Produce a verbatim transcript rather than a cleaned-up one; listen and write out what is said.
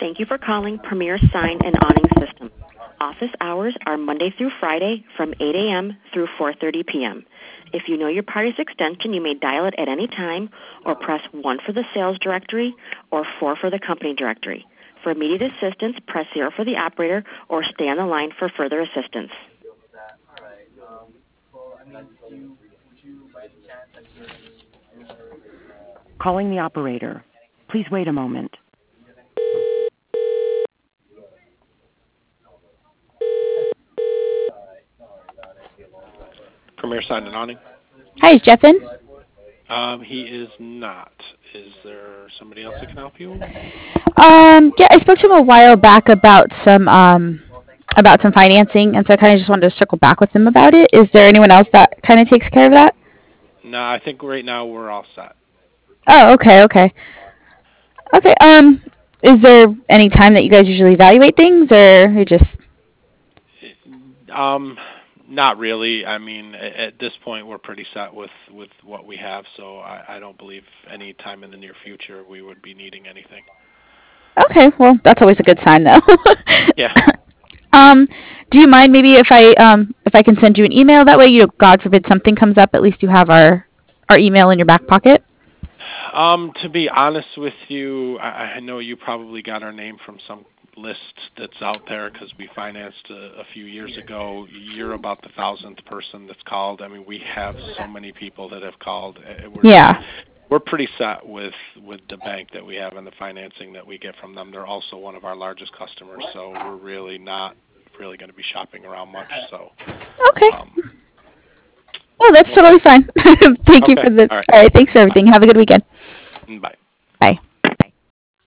Thank you for calling Premier Sign and Awning Systems. Office hours are Monday through Friday from eight a.m. through four thirty p.m. If you know your party's extension, you may dial it at any time or press one for the sales directory or four for the company directory. For immediate assistance, press zero for the operator or stay on the line for further assistance. Calling the operator. Please wait a moment. Premier Sign and Awning. Hi, is Jeff in? Um, he is not. Is there somebody else that can help you? Um, yeah, I spoke to him a while back about some um about some financing, and so I kind of just wanted to circle back with him about it. Is there anyone else that kind of takes care of that? No, I think right now we're all set. Oh, okay, okay, okay. Um, is there any time that you guys usually evaluate things, or you just? Um, not really. I mean, at this point, we're pretty set with, with what we have, so I, I don't believe any time in the near future we would be needing anything. Okay, well, that's always a good sign, though. Yeah. Um, do you mind maybe if I um if I can send you an email that way? You, God forbid, something comes up, at least you have our our email in your back pocket. Um, to be honest with you, I, I know you probably got our name from some list that's out there because we financed a, a few years ago. You're about the thousandth person that's called. I mean, we have so many people that have called. We're, Yeah. we're pretty set with, with the bank that we have and the financing that we get from them. They're also one of our largest customers, so we're really not really going to be shopping around much. So. Okay. Um, Oh, that's okay. totally fine. Thank okay. you for the. All right. All right. Thanks for everything. Have a good weekend. Bye. Bye.